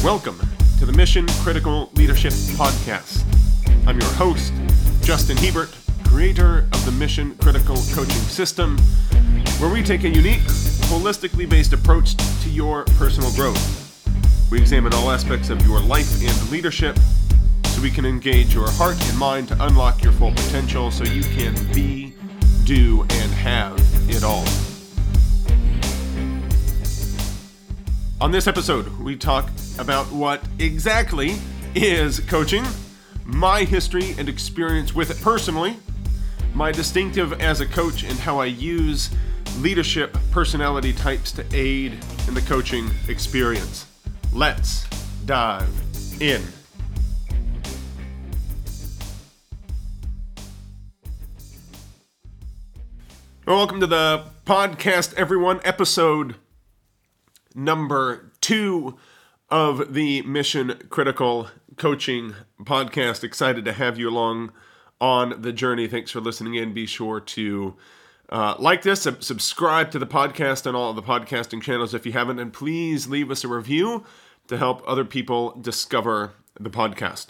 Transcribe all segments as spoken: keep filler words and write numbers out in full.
Welcome to the Mission Critical Leadership Podcast. I'm your host, Justin Hebert, creator of the Mission Critical Coaching System, where we take a unique, holistically based approach to your personal growth. We examine all aspects of your life and leadership so we can engage your heart and mind to unlock your full potential so you can be, do, and have it all. On this episode, we talk about what exactly is coaching, my history and experience with it personally, my distinctive as a coach, and how I use leadership personality types to aid in the coaching experience. Let's dive in. Well, welcome to the podcast, everyone. Episode number two of the Mission Critical Coaching Podcast. Excited to have you along on the journey. Thanks for listening in. Be sure to uh, like this, sub- subscribe to the podcast on all of the podcasting channels if you haven't, and please leave us a review to help other people discover the podcast.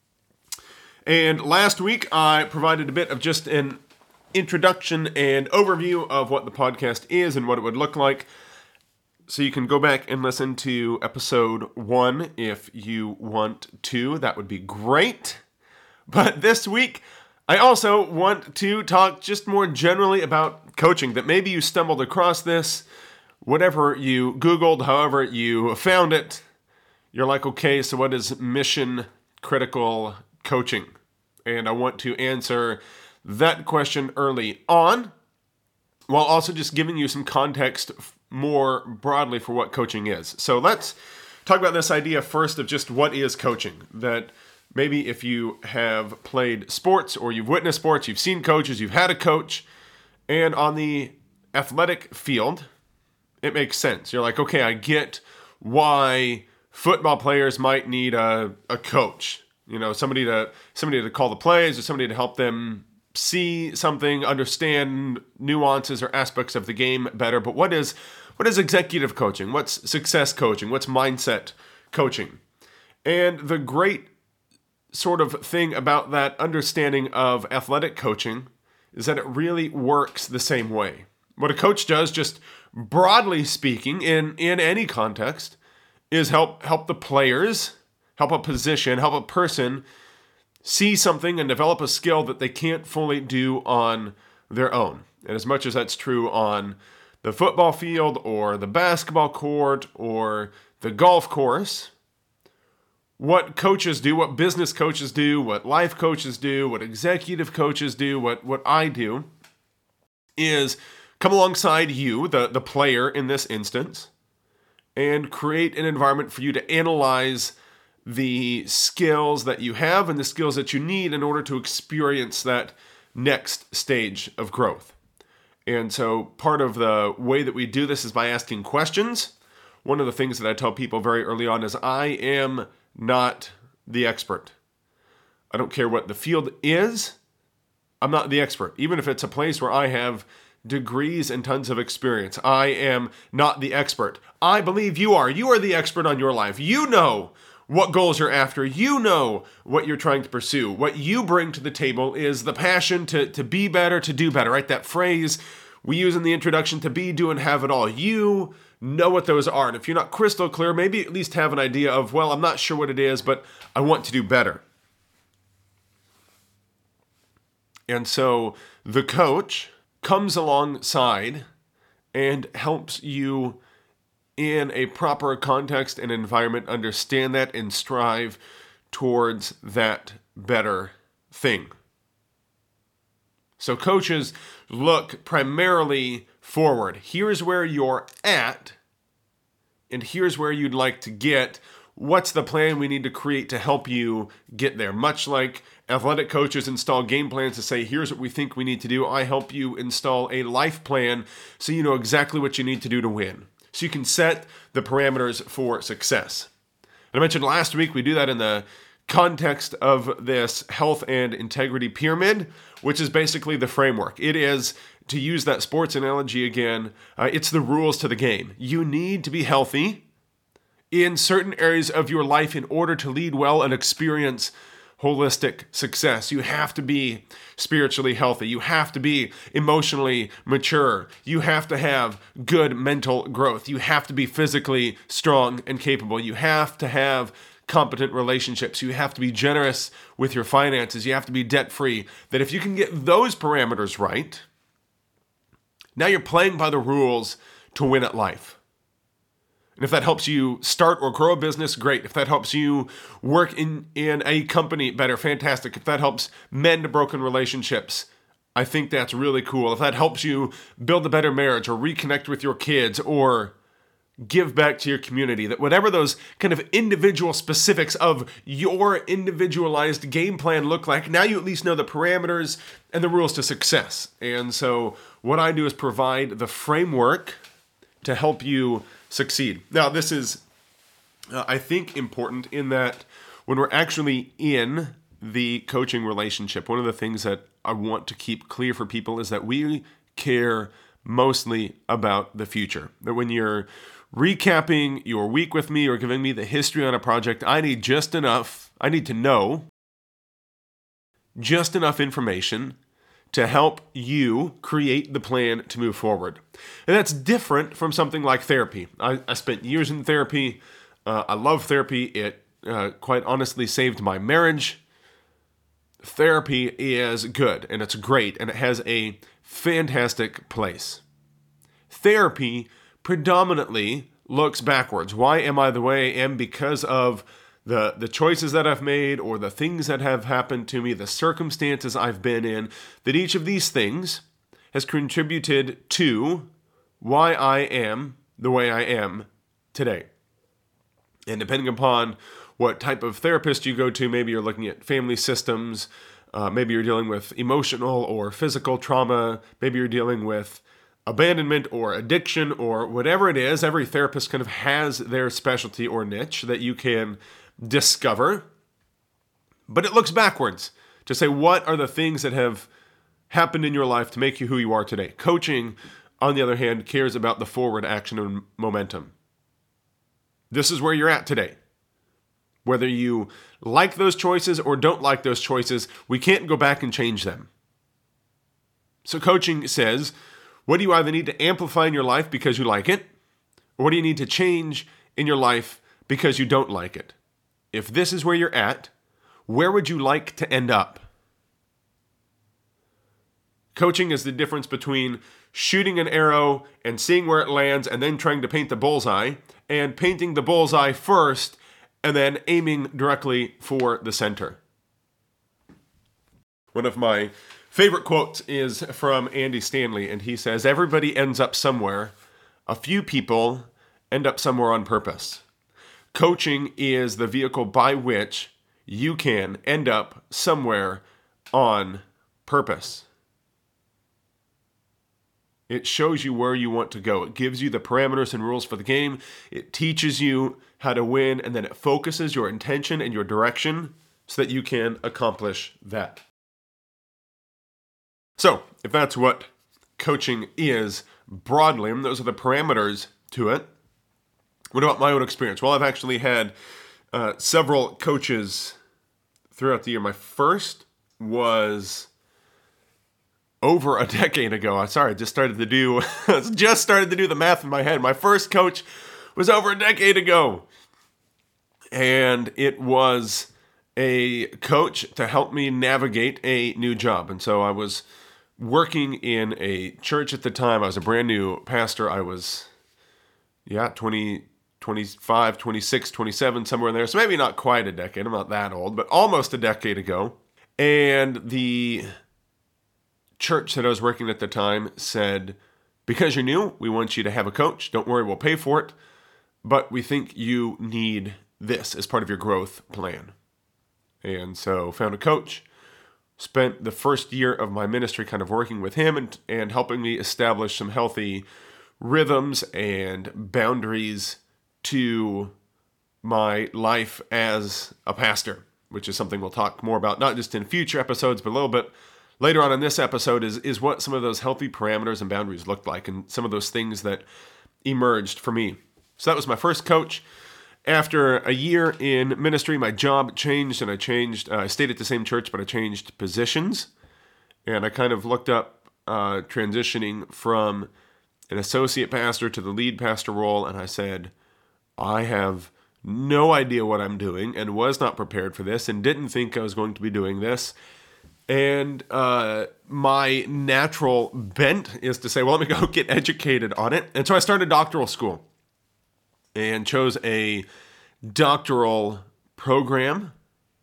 And last week, I provided a bit of just an introduction and overview of what the podcast is and what it would look like. So you can go back and listen to episode one if you want to. That would be great. But this week, I also want to talk just more generally about coaching, that maybe you stumbled across this, whatever you Googled, however you found it. You're like, okay, so what is mission critical coaching? And I want to answer that question early on, while also just giving you some context more broadly for what coaching is. So let's talk about this idea first of just what is coaching. That maybe if you have played sports or you've witnessed sports, you've seen coaches, you've had a coach, and on the athletic field, it makes sense. You're like, okay, I get why football players might need a, a coach. You know, somebody to somebody to call the plays or somebody to help them see something, understand nuances or aspects of the game better. But what is what is executive coaching? What's success coaching? What's mindset coaching? And the great sort of thing about that understanding of athletic coaching is that it really works the same way. What a coach does, just broadly speaking, in, in any context, is help help the players, help a position, help a person see something and develop a skill that they can't fully do on their own. And as much as that's true on the football field or the basketball court or the golf course, what coaches do, what business coaches do, what life coaches do, what executive coaches do, what, what I do is come alongside you, the, the player in this instance, and create an environment for you to analyze the skills that you have and the skills that you need in order to experience that next stage of growth. And so part of the way that we do this is by asking questions. One of the things that I tell people very early on is I am not the expert. I don't care what the field is. I'm not the expert. Even if it's a place where I have degrees and tons of experience, I am not the expert. I believe you are. You are the expert on your life. You know what goals you're after. You know what you're trying to pursue. What you bring to the table is the passion to, to be better, to do better, right? That phrase we use in the introduction, to be, do, and have it all. You know what those are. And if you're not crystal clear, maybe at least have an idea of, well, I'm not sure what it is, but I want to do better. And so the coach comes alongside and helps you in a proper context and environment understand that and strive towards that better thing. So coaches look primarily forward. Here's where you're at, and here's where you'd like to get. What's the plan we need to create to help you get there? Much like athletic coaches install game plans to say, here's what we think we need to do, I help you install a life plan so you know exactly what you need to do to win. So you can set the parameters for success. And I mentioned last week we do that in the context of this health and integrity pyramid, which is basically the framework. It is, to use that sports analogy again, uh, it's the rules to the game. You need to be healthy in certain areas of your life in order to lead well and experience holistic success. You have to be spiritually healthy. You have to be emotionally mature. You have to have good mental growth. You have to be physically strong and capable. You have to have competent relationships. You have to be generous with your finances. You have to be debt-free. That if you can get those parameters right, now you're playing by the rules to win at life. And if that helps you start or grow a business, great. If that helps you work in, in a company better, fantastic. If that helps mend broken relationships, I think that's really cool. If that helps you build a better marriage or reconnect with your kids or give back to your community, that whatever those kind of individual specifics of your individualized game plan look like, now you at least know the parameters and the rules to success. And so what I do is provide the framework to help you succeed. Now, this is, uh, I think, important in that when we're actually in the coaching relationship, one of the things that I want to keep clear for people is that we care mostly about the future. That when you're recapping your week with me or giving me the history on a project, I need just enough, I need to know just enough information to help you create the plan to move forward. And that's different from something like therapy. I, I spent years in therapy. Uh, I love therapy. It uh, quite honestly saved my marriage. Therapy is good, and it's great, and it has a fantastic place. Therapy predominantly looks backwards. Why am I the way I am? Because of the the choices that I've made or the things that have happened to me, the circumstances I've been in, that each of these things has contributed to why I am the way I am today. And depending upon what type of therapist you go to, maybe you're looking at family systems, uh, maybe you're dealing with emotional or physical trauma, maybe you're dealing with abandonment or addiction or whatever it is. Every therapist kind of has their specialty or niche that you can discover, but it looks backwards to say, what are the things that have happened in your life to make you who you are today? Coaching, on the other hand, cares about the forward action and momentum. This is where you're at today. Whether you like those choices or don't like those choices, we can't go back and change them. So coaching says, what do you either need to amplify in your life because you like it, or what do you need to change in your life because you don't like it? If this is where you're at, where would you like to end up? Coaching is the difference between shooting an arrow and seeing where it lands and then trying to paint the bullseye, and painting the bullseye first and then aiming directly for the center. One of my favorite quotes is from Andy Stanley, and he says, "Everybody ends up somewhere. A few people end up somewhere on purpose." Coaching is the vehicle by which you can end up somewhere on purpose. It shows you where you want to go. It gives you the parameters and rules for the game. It teaches you how to win, and then it focuses your intention and your direction so that you can accomplish that. So, if that's what coaching is broadly, and those are the parameters to it, what about my own experience? Well, I've actually had uh, several coaches throughout the year. My first was over a decade ago. I'm sorry, I just started to do just started to do the math in my head. My first coach was over a decade ago, and it was a coach to help me navigate a new job. And so I was working in a church at the time. I was a brand new pastor. I was, yeah, twenty, twenty-five, twenty-six, twenty-seven, somewhere in there. So maybe not quite a decade. I'm not that old, but almost a decade ago. And the church that I was working at the time said, because you're new, we want you to have a coach. Don't worry, we'll pay for it. But we think you need this as part of your growth plan. And so found a coach. Spent the first year of my ministry kind of working with him and, and helping me establish some healthy rhythms and boundaries to my life as a pastor, which is something we'll talk more about, not just in future episodes, but a little bit later on in this episode is, is what some of those healthy parameters and boundaries looked like and some of those things that emerged for me. So that was my first coach. After a year in ministry, my job changed, and I changed. Uh, I stayed at the same church, but I changed positions. And I kind of looked up uh, transitioning from an associate pastor to the lead pastor role, and I said, I have no idea what I'm doing and was not prepared for this and didn't think I was going to be doing this. And uh, my natural bent is to say, well, let me go get educated on it. And so I started doctoral school and chose a doctoral program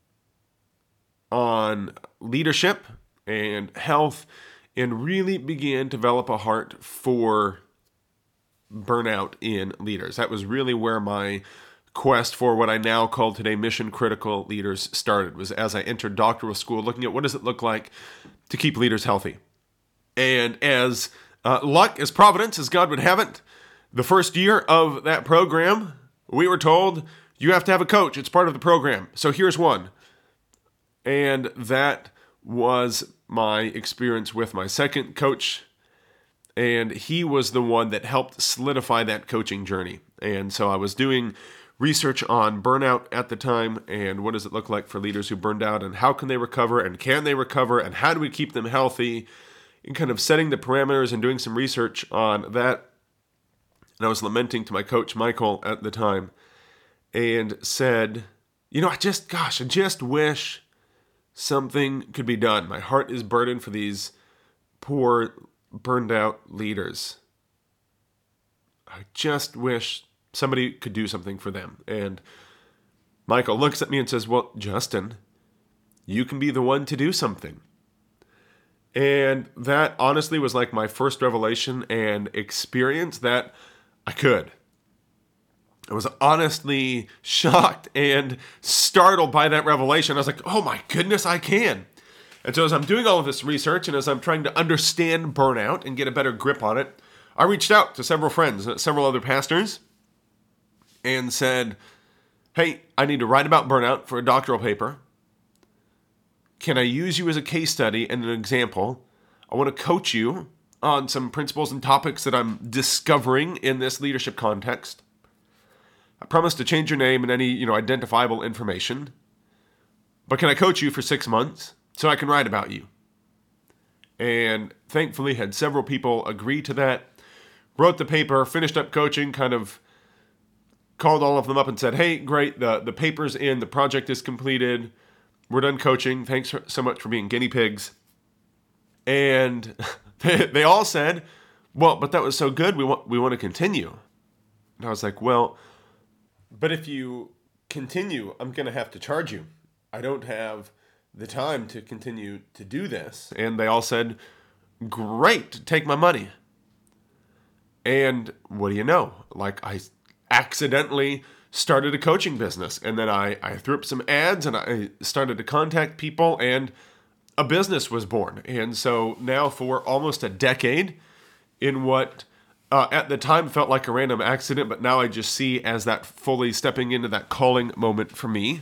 on leadership and health, and really began to develop a heart for burnout in leaders. That was really where my quest for what I now call today mission critical leaders started, was as I entered doctoral school, looking at what does it look like to keep leaders healthy. And as uh, luck, as providence, as God would have it, the first year of that program, we were told, you have to have a coach. It's part of the program. So here's one. And that was my experience with my second coach. And he was the one that helped solidify that coaching journey. And so I was doing research on burnout at the time, and what does it look like for leaders who burned out, and how can they recover, and can they recover, and how do we keep them healthy, and kind of setting the parameters and doing some research on that. And I was lamenting to my coach, Michael, at the time, and said, you know, I just, gosh, I just wish something could be done. My heart is burdened for these poor, burned out leaders. I just wish somebody could do something for them. And Michael looks at me and says, well, Justin, you can be the one to do something. And that honestly was like my first revelation and experience that I could. I was honestly shocked and startled by that revelation. I was like, oh my goodness, I can. And so as I'm doing all of this research and as I'm trying to understand burnout and get a better grip on it, I reached out to several friends, several other pastors, and said, hey, I need to write about burnout for a doctoral paper. Can I use you as a case study and an example? I want to coach you on some principles and topics that I'm discovering in this leadership context. I promise to change your name and any, you know, identifiable information. But can I coach you for six months so I can write about you? And thankfully had several people agree to that. Wrote the paper, finished up coaching, kind of called all of them up and said, hey, great, the, the paper's in, the project is completed, we're done coaching, thanks so much for being guinea pigs. And they, they all said, well, but that was so good, we want we want to continue. And I was like, well, but if you continue, I'm going to have to charge you. I don't have the time to continue to do this. And they all said, great, take my money. And what do you know? Like, I accidentally started a coaching business. And then I, I threw up some ads and I started to contact people and a business was born. And so now for almost a decade, in what uh, at the time felt like a random accident, but now I just see as that fully stepping into that calling moment for me,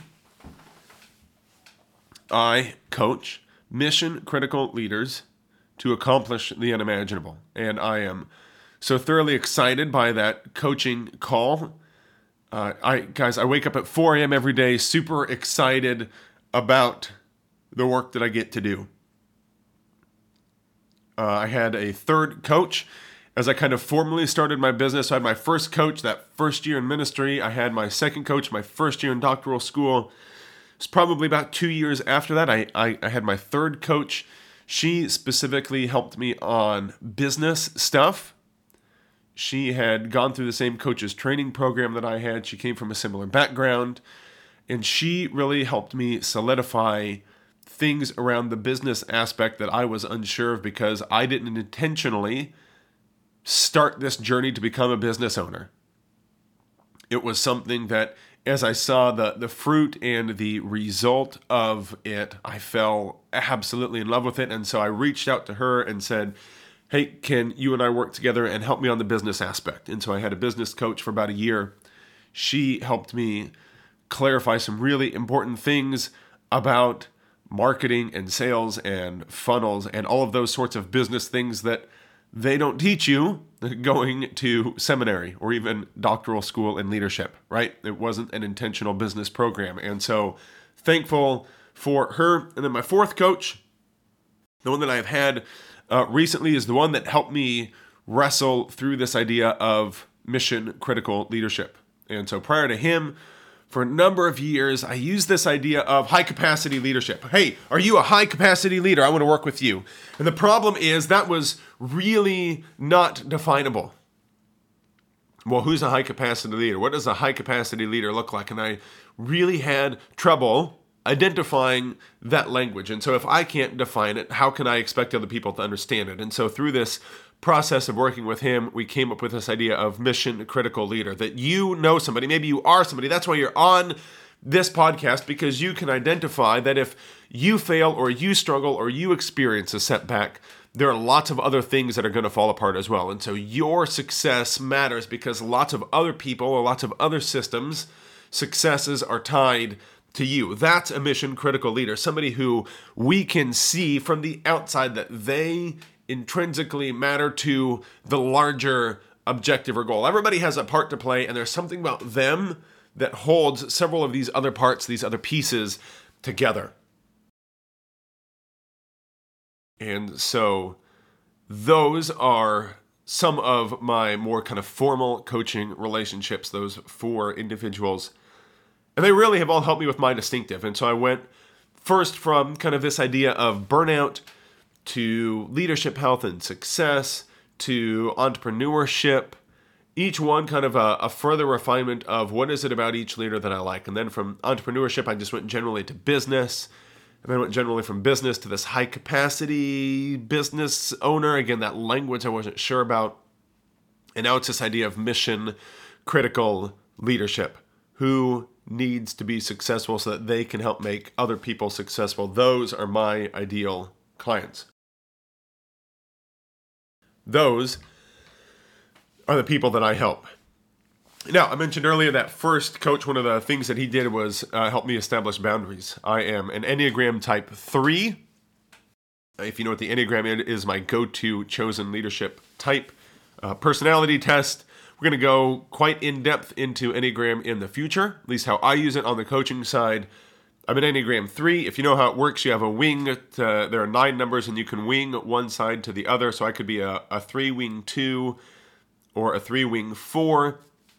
I coach mission critical leaders to accomplish the unimaginable. And I am so thoroughly excited by that coaching call. Uh, I guys, I wake up at four a.m. every day, super excited about the work that I get to do. Uh, I had a third coach as I kind of formally started my business. So I had my first coach that first year in ministry. I had my second coach my first year in doctoral school. It's probably about two years after that, I, I, I had my third coach. She specifically helped me on business stuff. She had gone through the same coach's training program that I had. She came from a similar background. And she really helped me solidify things around the business aspect that I was unsure of because I didn't intentionally start this journey to become a business owner. It was something that as I saw the, the fruit and the result of it, I fell absolutely in love with it. And so I reached out to her and said, hey, can you and I work together and help me on the business aspect? And so I had a business coach for about a year. She helped me clarify some really important things about marketing and sales and funnels and all of those sorts of business things that they don't teach you going to seminary or even doctoral school in leadership, right? It wasn't an intentional business program. And so thankful for her. And then my fourth coach, the one that I've had uh, recently, is the one that helped me wrestle through this idea of mission critical leadership. And so prior to him, for a number of years, I used this idea of high capacity leadership. Hey, are you a high capacity leader? I want to work with you. And the problem is that was really not definable. Well, who's a high capacity leader? What does a high capacity leader look like? And I really had trouble identifying that language. And so if I can't define it, how can I expect other people to understand it? And so through this process of working with him, we came up with this idea of mission critical leader, that you know somebody, maybe you are somebody. That's why you're on this podcast, because you can identify that if you fail or you struggle or you experience a setback, there are lots of other things that are going to fall apart as well. And so your success matters because lots of other people or lots of other systems' successes are tied to you. That's a mission critical leader, somebody who we can see from the outside that they intrinsically matter to the larger objective or goal. Everybody has a part to play, and there's something about them that holds several of these other parts, these other pieces together. And so those are some of my more kind of formal coaching relationships, those four individuals. And they really have all helped me with my distinctive. And so I went first from kind of this idea of burnout to leadership, health, and success, to entrepreneurship, each one kind of a, a further refinement of what is it about each leader that I like. And then from entrepreneurship, I just went generally to business, and then went generally from business to this high capacity business owner. Again, that language I wasn't sure about. And now it's this idea of mission critical leadership. Who needs to be successful so that they can help make other people successful? Those are my ideal clients. Those are the people that I help. Now, I mentioned earlier that first coach, one of the things that he did was uh, help me establish boundaries. I am an Enneagram type three. If you know what the Enneagram is, it is my go-to chosen leadership type uh, personality test. We're going to go quite in-depth into Enneagram in the future, at least how I use it on the coaching side. I'm an Enneagram three. If you know how it works, you have a wing. To, there are nine numbers, and you can wing one side to the other. So I could be a, a three wing two or a three wing four.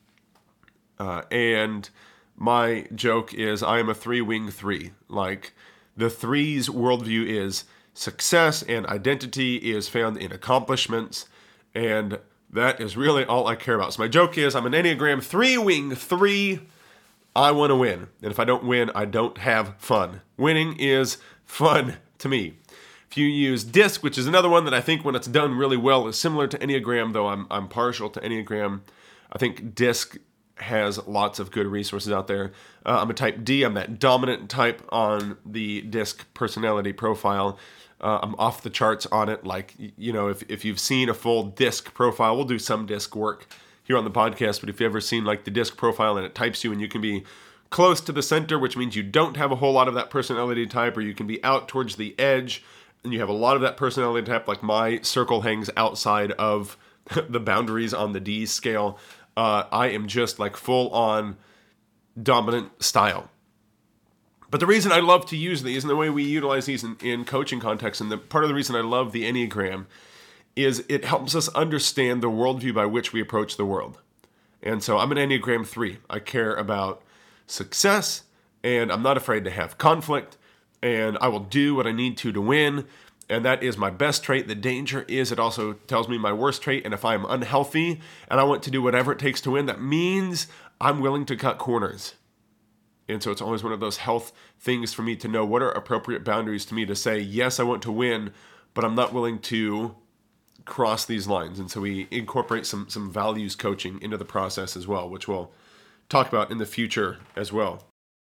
Uh, and my joke is I am a three wing three. Like the three's worldview is success and identity is found in accomplishments. And that is really all I care about. So my joke is I'm an Enneagram three wing three. I want to win. And if I don't win, I don't have fun. Winning is fun to me. If you use DISC, which is another one that I think when it's done really well is similar to Enneagram, though I'm I'm partial to Enneagram. I think DISC has lots of good resources out there. Uh, I'm a type D. I'm that dominant type on the DISC personality profile. Uh, I'm off the charts on it. Like, you know, if, if you've seen a full DISC profile, we'll do some DISC work here on the podcast, but if you've ever seen like the DISC profile and it types you and you can be close to the center, which means you don't have a whole lot of that personality type, or you can be out towards the edge and you have a lot of that personality type, like my circle hangs outside of the boundaries on the D scale. Uh, I am just like full on dominant style. But the reason I love to use these and the way we utilize these in, in coaching context, and the part of the reason I love the Enneagram is it helps us understand the worldview by which we approach the world. And so I'm an Enneagram three. I care about success, and I'm not afraid to have conflict, and I will do what I need to to win, and that is my best trait. The danger is it also tells me my worst trait, and if I'm unhealthy and I want to do whatever it takes to win, that means I'm willing to cut corners. And so it's always one of those health things for me to know what are appropriate boundaries to me to say, yes, I want to win, but I'm not willing to cross these lines. And so we incorporate some some values coaching into the process as well, which we'll talk about in the future as well.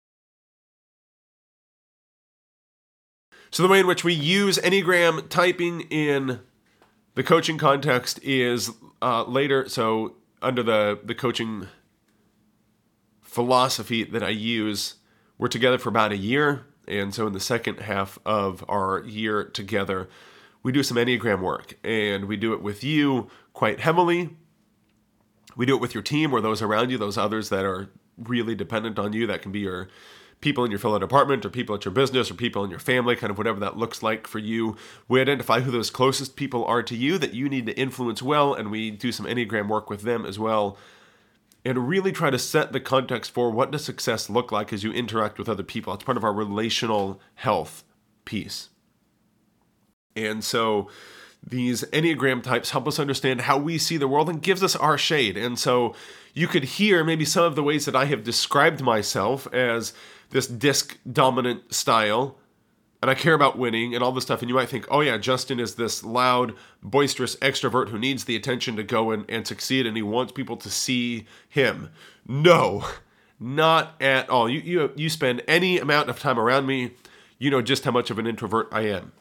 So the way in which we use Enneagram typing in the coaching context is uh, later. So under the, the coaching philosophy that I use, we're together for about a year. And so in the second half of our year together, we do some Enneagram work, and we do it with you quite heavily. We do it with your team or those around you, those others that are really dependent on you. That can be your people in your fellow department or people at your business or people in your family, kind of whatever that looks like for you. We identify who those closest people are to you that you need to influence well, and we do some Enneagram work with them as well, and really try to set the context for what does success look like as you interact with other people. It's part of our relational health piece. And so these Enneagram types help us understand how we see the world and gives us our shade. And so you could hear maybe some of the ways that I have described myself as this disc dominant style, and I care about winning and all this stuff. And you might think, oh yeah, Justin is this loud, boisterous extrovert who needs the attention to go and, and succeed, and he wants people to see him. No, not at all. You, you, you spend any amount of time around me, you know just how much of an introvert I am.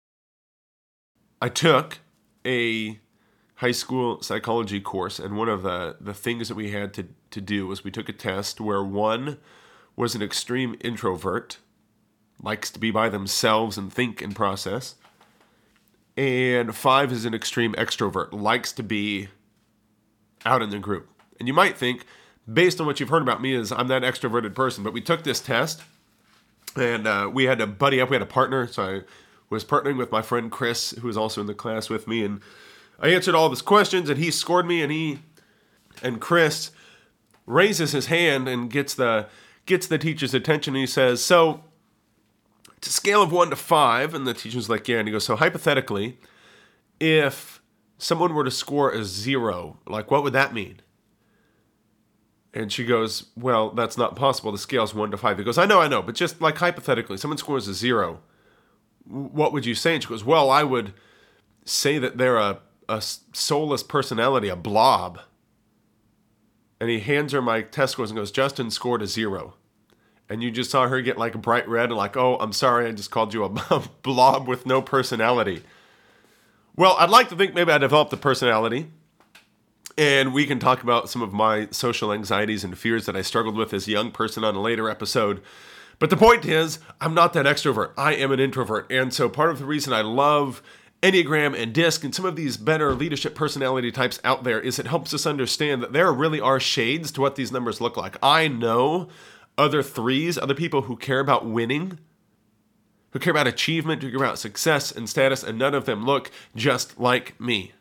I took a high school psychology course, and one of the, the things that we had to, to do was we took a test where one was an extreme introvert, likes to be by themselves and think and process, and five is an extreme extrovert, likes to be out in the group. And you might think, based on what you've heard about me, is I'm that extroverted person, but we took this test, and uh, we had to buddy up, we had a partner, so I was partnering with my friend Chris, who was also in the class with me, and I answered all of his questions, and he scored me, and he, and Chris raises his hand and gets the gets the teacher's attention, and he says, so, it's a scale of one to five, and the teacher's like, yeah, and he goes, so hypothetically, if someone were to score a zero, like, what would that mean? And she goes, well, that's not possible, the scale's one to five. He goes, I know, I know, but just, like, hypothetically, someone scores a zero, what would you say? And she goes, well, I would say that they're a, a soulless personality, a blob. And he hands her my test scores and goes, Justin scored a zero. And you just saw her get like bright red and like, oh, I'm sorry, I just called you a blob with no personality. Well, I'd like to think maybe I developed a personality. And we can talk about some of my social anxieties and fears that I struggled with as a young person on a later episode. But the point is, I'm not that extrovert. I am an introvert. And so part of the reason I love Enneagram and DISC and some of these better leadership personality types out there is it helps us understand that there really are shades to what these numbers look like. I know other threes, other people who care about winning, who care about achievement, who care about success and status, and none of them look just like me.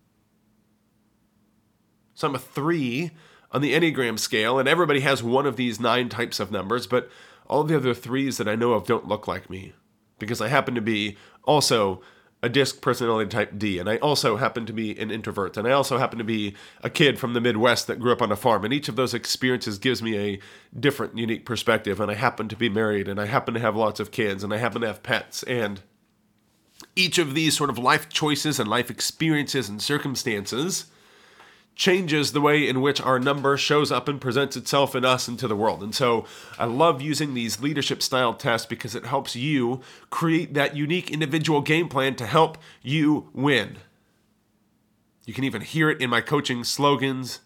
So I'm a three on the Enneagram scale, and everybody has one of these nine types of numbers, but all the other threes that I know of don't look like me, because I happen to be also a DISC personality type D, and I also happen to be an introvert, and I also happen to be a kid from the Midwest that grew up on a farm, and each of those experiences gives me a different, unique perspective, and I happen to be married, and I happen to have lots of kids, and I happen to have pets, and each of these sort of life choices and life experiences and circumstances changes the way in which our number shows up and presents itself in us and to the world. And so I love using these leadership style tests because it helps you create that unique individual game plan to help you win. You can even hear it in my coaching slogans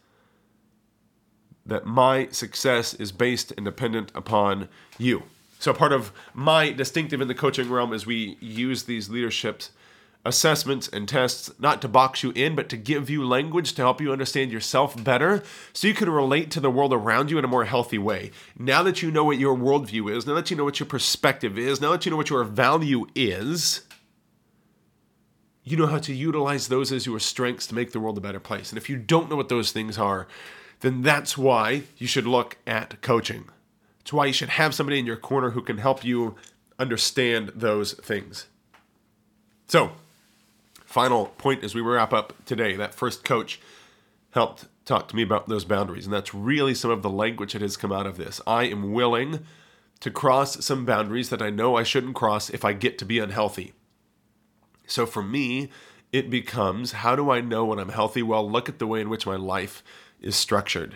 that my success is based and dependent upon you. So part of my distinctive in the coaching realm is we use these leadership assessments and tests not to box you in, but to give you language to help you understand yourself better so you can relate to the world around you in a more healthy way. Now that you know what your worldview is, now that you know what your perspective is, now that you know what your value is, you know how to utilize those as your strengths to make the world a better place. And if you don't know what those things are, then that's why you should look at coaching. It's why you should have somebody in your corner who can help you understand those things. So, final point as we wrap up today, that first coach helped talk to me about those boundaries. And that's really some of the language that has come out of this. I am willing to cross some boundaries that I know I shouldn't cross if I get to be unhealthy. So for me, it becomes, how do I know when I'm healthy? Well, look at the way in which my life is structured.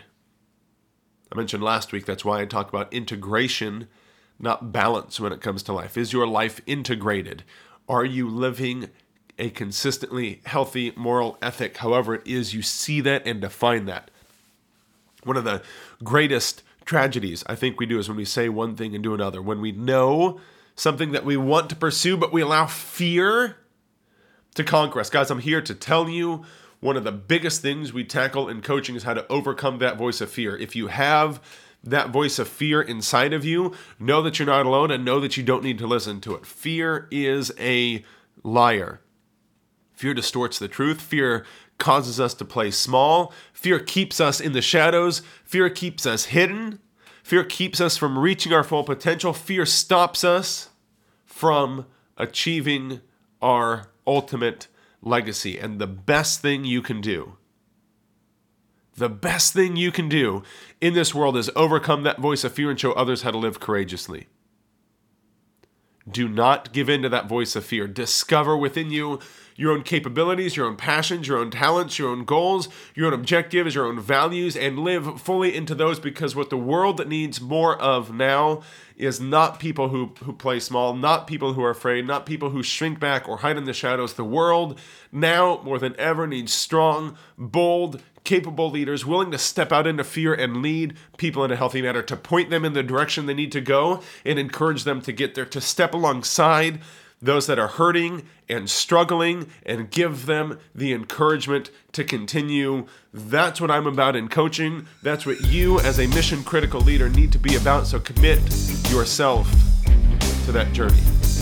I mentioned last week, that's why I talk about integration, not balance when it comes to life. Is your life integrated? Are you living a consistently healthy moral ethic, however it is you see that and define that? One of the greatest tragedies I think we do is when we say one thing and do another. When we know something that we want to pursue, but we allow fear to conquer us. Guys, I'm here to tell you one of the biggest things we tackle in coaching is how to overcome that voice of fear. If you have that voice of fear inside of you, know that you're not alone and know that you don't need to listen to it. Fear is a liar. Fear distorts the truth. Fear causes us to play small. Fear keeps us in the shadows. Fear keeps us hidden. Fear keeps us from reaching our full potential. Fear stops us from achieving our ultimate legacy. And the best thing you can do, the best thing you can do in this world is overcome that voice of fear and show others how to live courageously. Do not give in to that voice of fear. Discover within you your own capabilities, your own passions, your own talents, your own goals, your own objectives, your own values, and live fully into those, because what the world needs more of now is not people who, who play small, not people who are afraid, not people who shrink back or hide in the shadows. The world now, more than ever, needs strong, bold, capable leaders willing to step out into fear and lead people in a healthy manner, to point them in the direction they need to go and encourage them to get there, to step alongside those that are hurting and struggling and give them the encouragement to continue. That's what I'm about in coaching. That's what you as a mission critical leader need to be about. So commit yourself to that journey.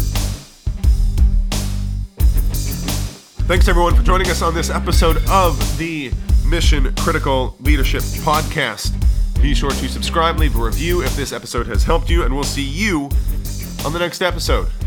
Thanks everyone for joining us on this episode of the Mission Critical Leadership Podcast. Be sure to subscribe, leave a review if this episode has helped you, and we'll see you on the next episode.